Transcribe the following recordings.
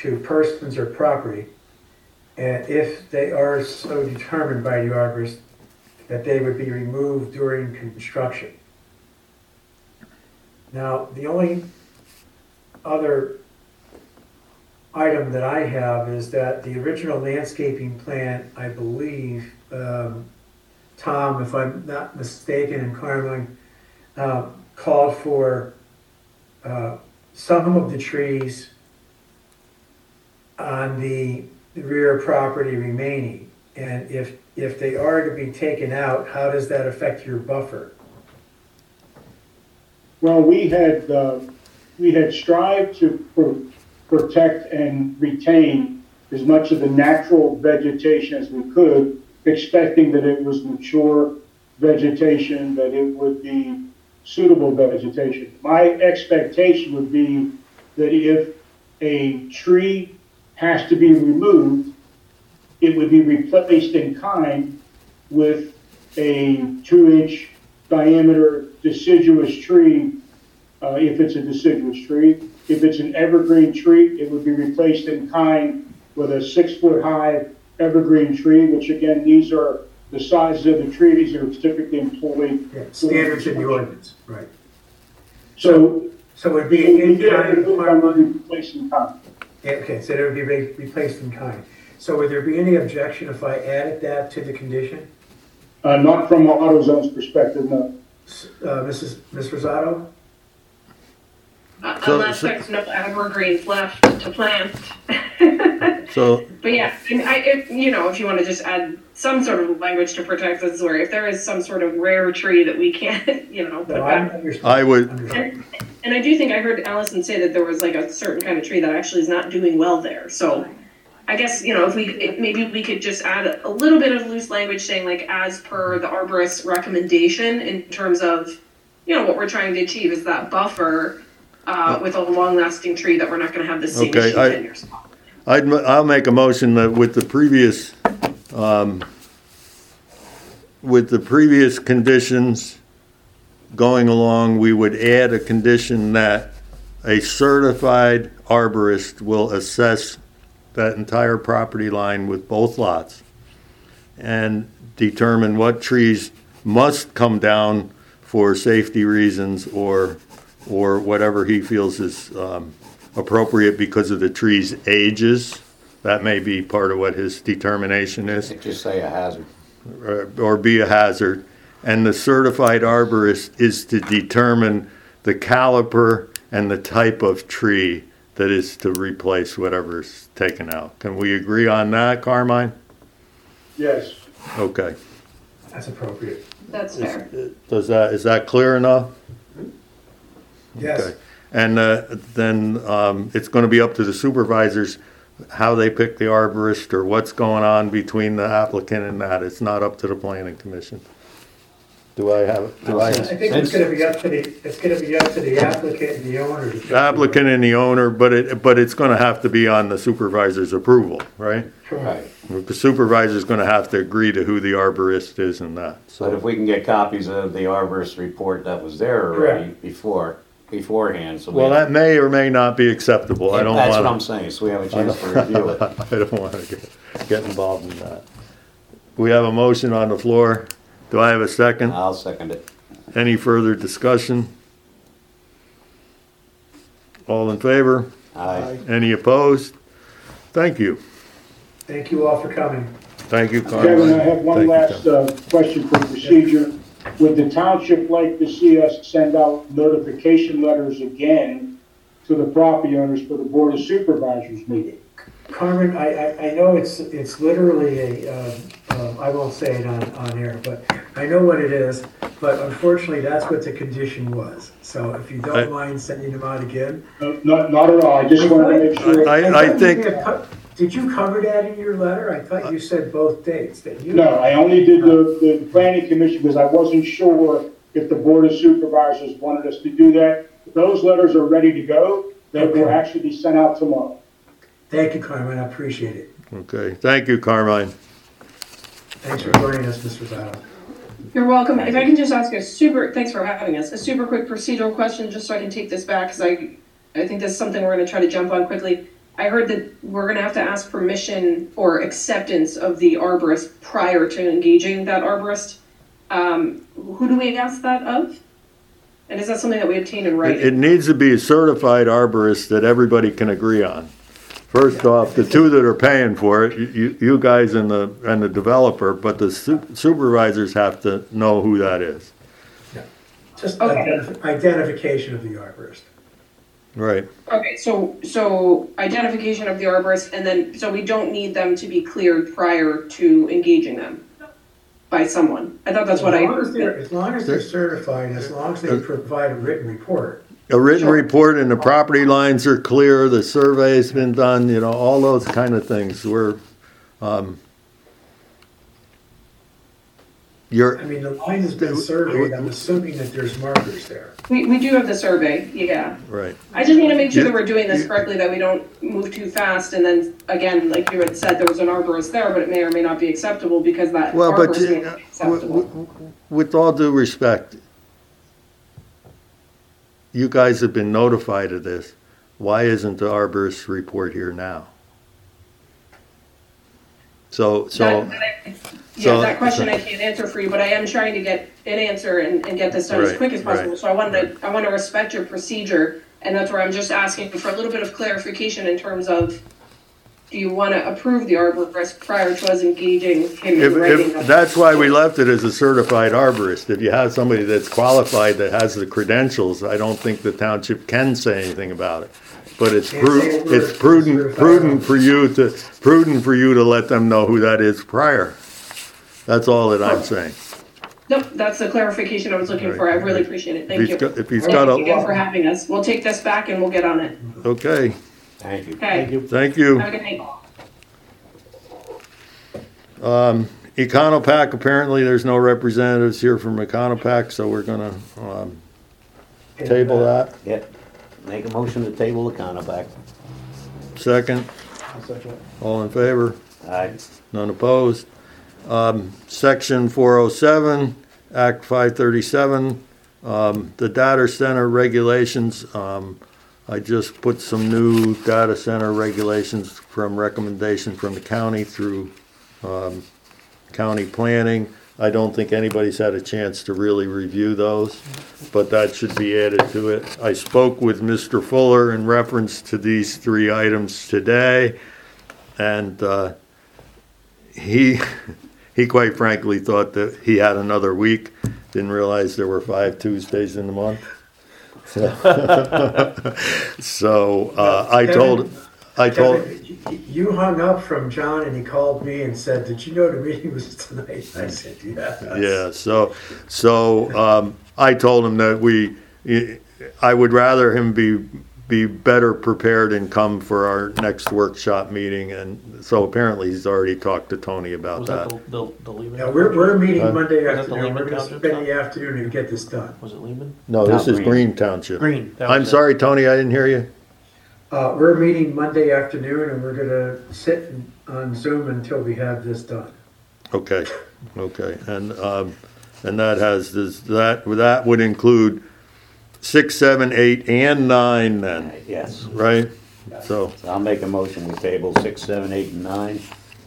to persons or property, and if they are so determined by the arborist, that they would be removed during construction. Now, the only other item that I have is that the original landscaping plan, I believe, Tom, if I'm not mistaken, and Carmen, called for some of the trees on the rear property remaining. And if they are to be taken out, how does that affect your buffer? Well, we had strived to protect and retain as much of the natural vegetation as we could, expecting that it was mature vegetation, that it would be suitable vegetation. My expectation would be that if a tree has to be removed, it would be replaced in kind with a 2-inch diameter deciduous tree, if it's a deciduous tree. If it's an evergreen tree, it would be replaced in kind with a 6-foot-high evergreen tree, which again, these are the sizes of the trees that are typically employed. Yeah, standards in the ordinance, right. So it would be in kind. Replaced in kind. Yeah, okay, so it would be replaced in kind. So would there be any objection if I added that to the condition? Not from AutoZone's perspective, no. Ms. Rosato? Unless there's no evergreens left to plant. So, But yeah, if you want to just add some sort of language to protect this, where if there is some sort of rare tree that we can't, put back. I would, And I do think I heard Allison say that there was like a certain kind of tree that actually is not doing well there. So I guess, maybe we could just add a little bit of loose language saying like, as per the arborist's recommendation in terms of, what we're trying to achieve is that buffer with a long-lasting tree that we're not going to have the same issue 10 years. I'll make a motion that with the previous conditions going along, we would add a condition that a certified arborist will assess that entire property line with both lots and determine what trees must come down for safety reasons or whatever he feels is appropriate because of the tree's ages. That may be part of what his determination is. Just say a hazard. Or be a hazard. And the certified arborist is to determine the caliper and the type of tree that is to replace whatever's taken out. Can we agree on that, Carmine? Yes. Okay. That's appropriate. That's fair. Is that clear enough? Yes. Okay. And then it's going to be up to the supervisors how they pick the arborist or what's going on between the applicant and that. It's not up to the planning commission. I think it's going to be up to the applicant and the owner. The applicant and the owner, but it's going to have to be on the supervisor's approval, right? Right. The supervisor's going to have to agree to who the arborist is and that. But if we can get copies of the arborist report that was there already beforehand. So well, that may or may not be acceptable. That's what I'm saying, so we have a chance to review it. I don't want to get involved in that. We have a motion on the floor. Do I have a second? I'll second it. Any further discussion? All in favor? Aye. Any opposed? Thank you. Thank you all for coming. Thank you, Carl. Kevin, I have one last question for procedure. Would the township like to see us send out notification letters again to the property owners for the Board of Supervisors meeting? Carmen, I know it's literally I won't say it on air, but I know what it is. But unfortunately, that's what the condition was. So if you don't mind sending them out again. Not at all. I just wanted to make sure. I think. Did you cover that in your letter? I thought you said both dates. No, I only did the planning commission because I wasn't sure if the Board of Supervisors wanted us to do that. Those letters are ready to go. They will actually be sent out tomorrow. Thank you, Carmine. I appreciate it. Okay. Thank you, Carmine. Thanks for joining us, Mr. Zotto. You're welcome. If I can just ask thanks for having us, a super quick procedural question just so I can take this back because I think this is something we're going to try to jump on quickly. I heard that we're gonna have to ask permission or acceptance of the arborist prior to engaging that arborist. Who do we ask that of? And is that something that we obtain in It writing? needs to be a certified arborist that everybody can agree on. First off, the two that are paying for it, you guys and the developer, but the supervisors have to know who that is. Just Okay. identification of the arborist. Right. Okay, so identification of the arborist, and then, so we don't need them to be cleared prior to engaging them by someone. I thought that's what I heard. As long as they're certified, as long as they provide a written report. A written Sure. report and the property lines are clear, the survey's been done, you know, all those kind of things. You're, I mean, the line has been surveyed, I'm assuming that there's markers there. We do have the survey, yeah. right. I just need to make sure that You- we're doing this correctly, that we don't move too fast, and then, again, like you had said, there was an arborist there, but it may or may not be acceptable because that Well, but arborist may not be acceptable. with all due respect, you guys have been notified of this. Why isn't the arborist report here now? So, Yeah, that question I can't answer for you, but I am trying to get an answer and get this done as Right, quick as possible. right, So I want to respect your procedure, and that's where I'm just asking for a little bit of clarification in terms of, do you want to approve the arborist prior to us engaging him in writing? if, that's why we left it as a certified arborist. If you have somebody that's qualified, that has the credentials, I don't think the township can say anything about it. But it's Can't say a word. it's prudent for you to let them know who that is prior. That's all that I'm saying. Nope, that's the clarification I was looking for. I really appreciate it. Thank you. If he's Thank got you again for a, having us. We'll take this back and we'll get on it. okay, Thank you. Okay. thank you. Have a good night. Econopack, apparently there's no representatives here from Econopack, so we're gonna, table that. Yep. Make a motion to table the counter back. Second, all in favor? Aye. None opposed. Section 407, Act 537, the data center regulations, I just put some new data center regulations from recommendation from the county through county planning. I don't think anybody's had a chance to really review those, but that should be added to it. I spoke with Mr. Fuller in reference to these three items today, and he quite frankly thought that he had another week, didn't realize there were 5 Tuesdays in the month. So I told, Kevin, you hung up from John and he called me and said, "Did you know the meeting was tonight?" I said, "Yeah." yeah, so I told him that I would rather him be better prepared and come for our next workshop meeting, and so apparently he's already talked to Tony about Was that. that the Lehman? Now, we're meeting Monday Was that the afternoon, we're Lehman gonna Township spend the afternoon to get this done. Was it Lehman? No, this No, is Green. Green Township. Green. that I'm was it. sorry, Tony, I didn't hear you. We're meeting Monday afternoon and we're gonna sit on Zoom until we have this done. Okay, and that has this, that would include 6, 7, 8, and 9 then, Yes. right? So, So I'll make a motion, we table 6, 7, 8, and 9.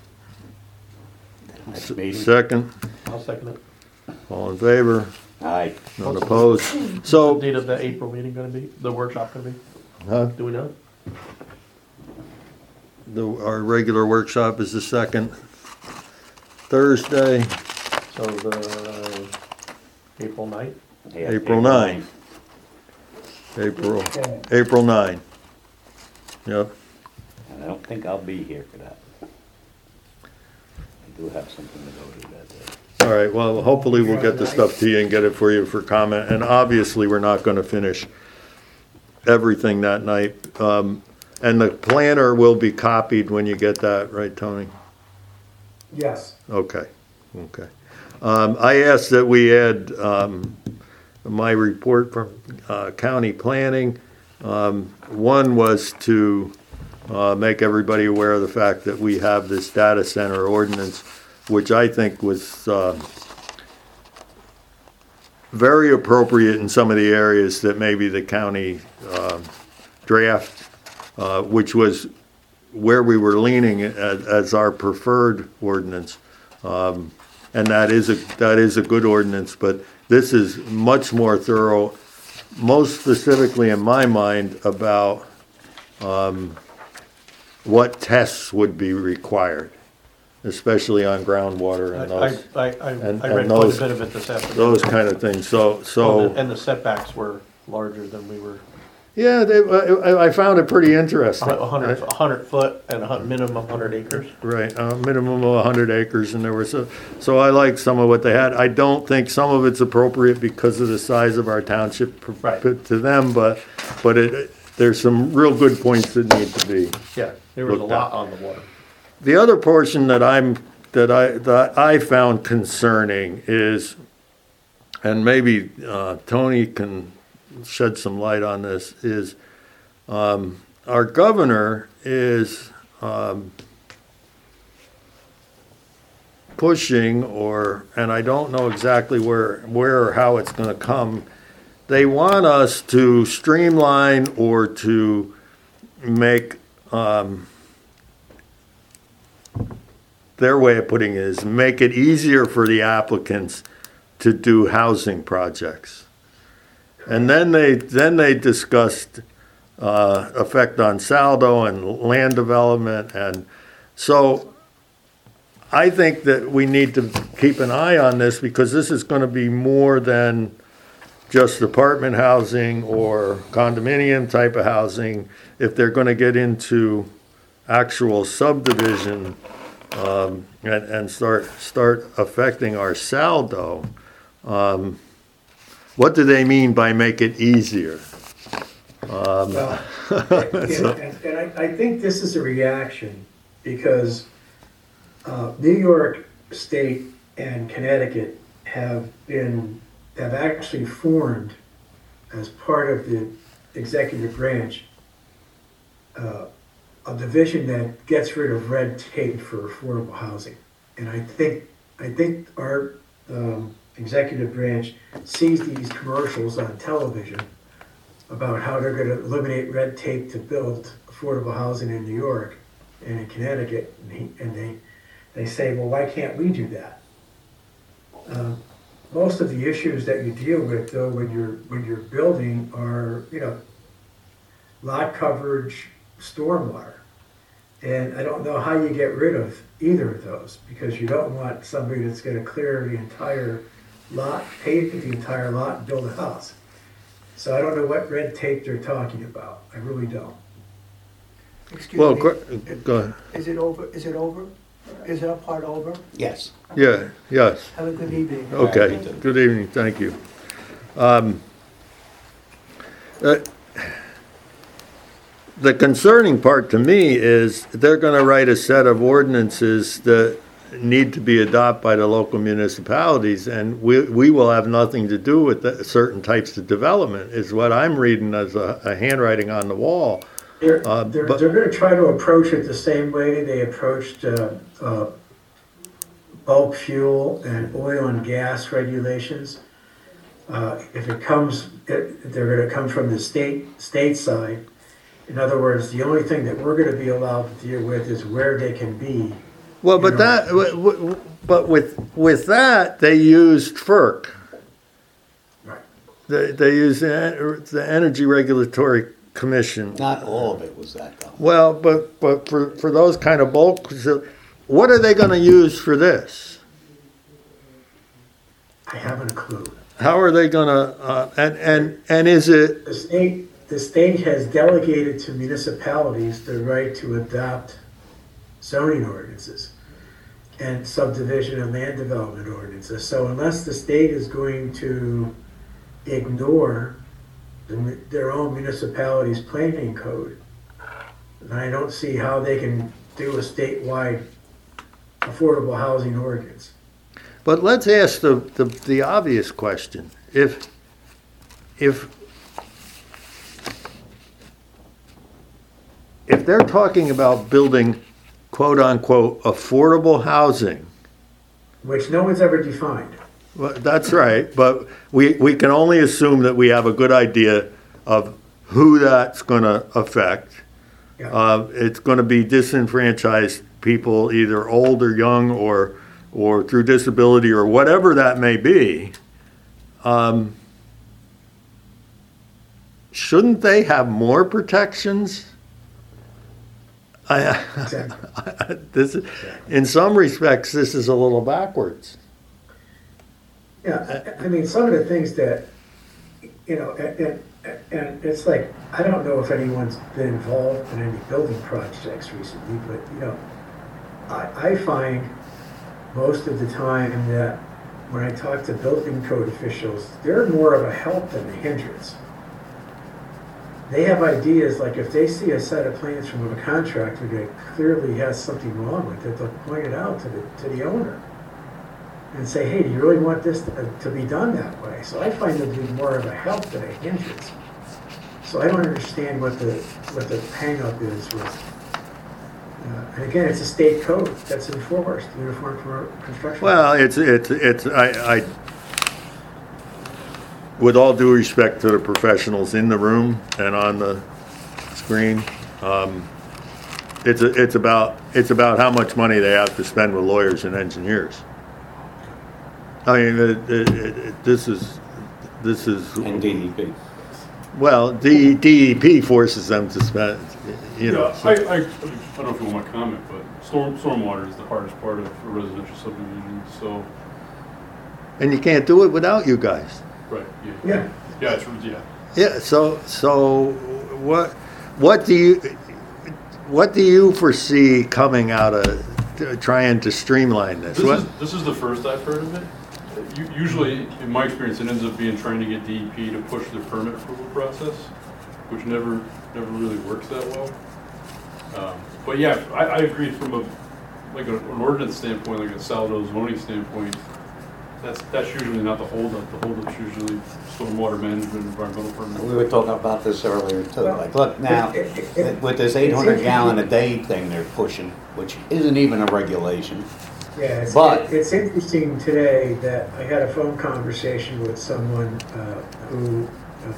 Next meeting. second, I'll second it. all in favor, Aye. none opposed. What's So, the date of the April meeting gonna be? The workshop gonna be? huh, Do we know? our regular workshop is the second Thursday, So the April 9th? Yeah, April 9. April 9. Yep, And I don't think I'll be here for that. I do have something to go to that day. all right, well, hopefully we'll get the stuff to you and get it for you for comment, and obviously, we're not gonna finish everything that night. And the planner will be copied when you get that, right, Tony? Yes. Okay. I asked that we add my report from county planning. One was to make everybody aware of the fact that we have this data center ordinance, which I think was very appropriate in some of the areas that maybe the county draft, which was where we were leaning as our preferred ordinance. And that is a good ordinance, but this is much more thorough, most specifically in my mind about what tests would be required, especially on groundwater and those, I and read quite those- a bit of it this afternoon. those kind of things. So And the setbacks were larger than we were, yeah, I found it pretty interesting. 100 foot and minimum 100 acres. Right, a minimum of 100 acres, and there was so I like some of what they had. I don't think some of it's appropriate because of the size of our township Right. to them, but there's some real good points that need to be. Yeah, there was a Looked lot at. on the water. The other portion that I found concerning is, and maybe Tony can shed some light on this, is our governor is pushing, and I don't know exactly where or how it's going to come. They want us to streamline or to make, their way of putting it is make it easier for the applicants to do housing projects. And then they discussed effect on saldo and land development, and so I think that we need to keep an eye on this because this is going to be more than just apartment housing or condominium type of housing. If they're going to get into actual subdivision and start affecting our saldo. What do they mean by make it easier? Well, and I think this is a reaction because New York State and Connecticut have actually formed as part of the executive branch a division that gets rid of red tape for affordable housing. And I think our executive branch sees these commercials on television about how they're going to eliminate red tape to build affordable housing in New York and in Connecticut, and they say, well, why can't we do that? Most of the issues that you deal with, though, when you're building are, lot coverage, stormwater. And I don't know how you get rid of either of those, because you don't want somebody that's going to clear the entire lot, pave the entire lot, and build a house. So I don't know what red tape they're talking about. I really don't. Well, Excuse me, go ahead. is it over? Is it over? Is our part over? Yes. Yeah, yes. Have a good evening. Okay, good evening, thank you. The concerning part to me is they're gonna write a set of ordinances that need to be adopted by the local municipalities, and we will have nothing to do with certain types of development, is what I'm reading as a handwriting on the wall. They're but- going to try to approach it the same way they approached bulk fuel and oil and gas regulations. If it comes, they're going to come from the state side. In other words, the only thing that we're going to be allowed to deal with is where they can be. Well, but but with that, they used FERC. Right. They used the Energy Regulatory Commission. Not all of it was that though. Well, but for those kind of bulk, what are they going to use for this? I haven't a clue. How are they going to? And is it? The state has delegated to municipalities the right to adopt zoning ordinances and subdivision and land development ordinances. So unless the state is going to ignore their own municipality's planning code, then I don't see how they can do a statewide affordable housing ordinance. But let's ask the obvious question: if they're talking about building quote unquote affordable housing, Which no one's ever defined. well, that's right, but we can only assume that we have a good idea of who that's going to affect. Yeah. It's gonna be disenfranchised people, either old or young, or through disability, or whatever that may be. Shouldn't they have more protections? Exactly. In some respects, this is a little backwards. Yeah, I mean, some of the things that, and it's like, I don't know if anyone's been involved in any building projects recently, but, I find most of the time that when I talk to building code officials, they're more of a help than a hindrance. They have ideas, like if they see a set of plans from a contractor that clearly has something wrong with it, they'll point it out to the owner and say, hey, do you really want this to be done that way? So I find them to be more of a help than a hindrance. So I don't understand what the hang-up is with, and again, it's a state code that's enforced, Uniform Construction. Well, I with all due respect to the professionals in the room and on the screen, it's about how much money they have to spend with lawyers and engineers. I mean, this is, And DEP. well, DEP forces them to spend, Yeah, so- I don't know if you want my comment, but stormwater is the hardest part of a residential subdivision, so, and you can't do it without you guys. right, yeah. Yeah. Yeah, it's, yeah. Yeah, so what do you foresee coming out of trying to streamline this? This is the first I've heard of it. Usually, in my experience, it ends up being trying to get DEP to push their permit approval process, which never really works that well. But yeah, I agree from an ordinance standpoint, like a Saldo zoning standpoint, that's usually not the holdup. The holdup's usually stormwater management, environmental permit. We were talking about this earlier too. Well, Like, look now, with this 800 gallon a day thing they're pushing, which isn't even a regulation. Yeah, But- it's interesting today that I had a phone conversation with someone who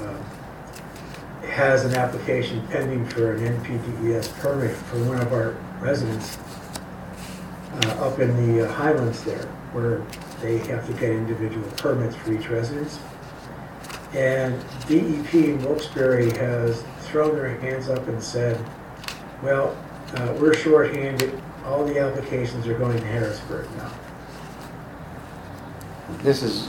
has an application pending for an NPDES permit for one of our residents up in the Highlands there, where they have to get individual permits for each residence. And DEP in Wilkes-Barre has thrown their hands up and said, well, we're shorthanded. All the applications are going to Harrisburg now. This is,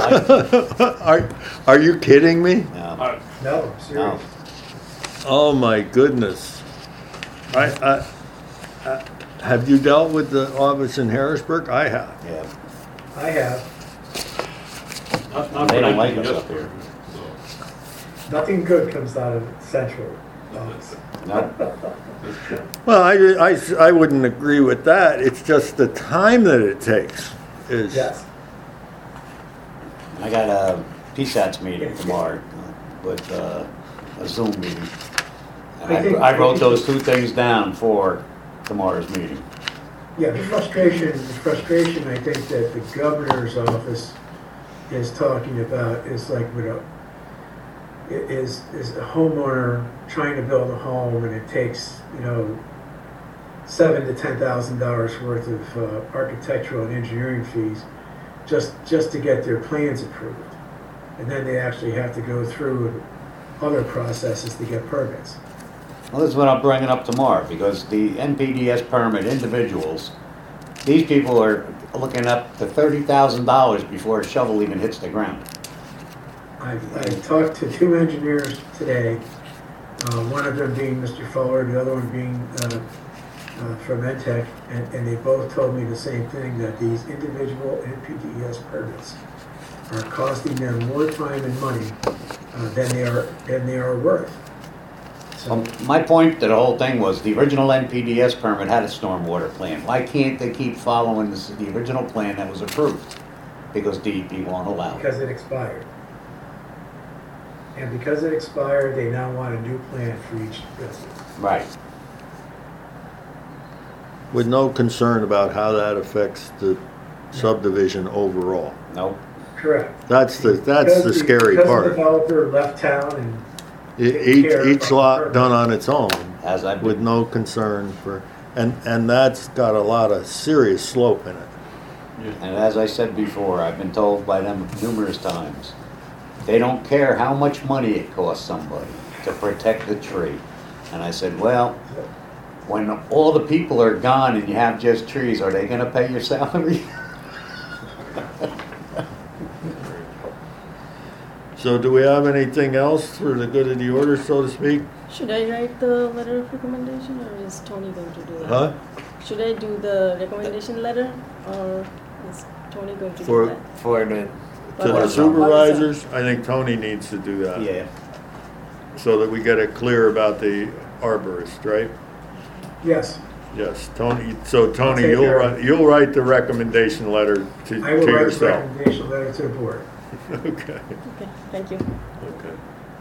Are you kidding me? I- No, no. seriously. Oh my goodness! I have you dealt with the office in Harrisburg? I have. Yeah, I have. Not They for don't like us NPDES up here. permit, so. Nothing good comes out of Central office. no, Well, I wouldn't agree with that. It's just the time that it takes is. Yes. I got a PSATS meeting tomorrow with a Zoom meeting. And I wrote those two things down for tomorrow's meeting. Yeah, the frustration I think that the governor's office is talking about is like is a homeowner trying to build a home and it takes, $7,000 to $10,000 worth of architectural and engineering fees just to get their plans approved. And then they actually have to go through other processes to get permits. Well, this is what I'm bringing up tomorrow, because the NPDES permit individuals, these people are looking up to $30,000 before a shovel even hits the ground. I've talked to two engineers today, one of them being Mr. Fuller, the other one being from EdTech, and they both told me the same thing, that these individual NPDES permits are costing them more time and money than they are worth. So, My point to the whole thing was the original NPDES permit had a stormwater plan. Why can't they keep following the original plan that was approved? Because DEP won't allow it. because it expired. And because it expired, they now want a new plan for each resident. Right. With no concern about how that affects the subdivision overall. Nope. Correct. That's the scary Because part. the developer left town and Each lot done on its own as I've with been, no concern for, and that's got a lot of serious slope in it. and as I said before, I've been told by them numerous times, they don't care how much money it costs somebody to protect the tree. And I said, well, when all the people are gone and you have just trees, are they gonna pay your salary? So do we have anything else for the good of the order, so to speak? Should I write the letter of recommendation or is Tony going to do that? Huh? Should I do the recommendation letter or is Tony going to For- do that? For the, For To the what- supervisors, I think Tony needs to do that. yeah. So that we get it clear about the arborist, right? Yes, Yes, Tony, so Tony, Take care. you'll write the recommendation letter to I will write the yourself. recommendation letter to the board. Okay, Okay, thank you. okay.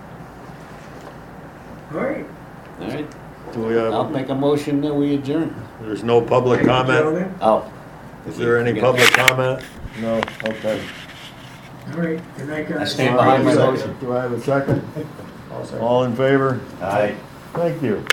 All right. All right, Do we I'll have, make a motion that we adjourn. there's no public Thank you, comment? gentlemen. Oh. Is there any public comment? No, okay. All right, good night, guys. I stand behind my Second. motion. Do I have a second? All in favor? Aye. Thank you.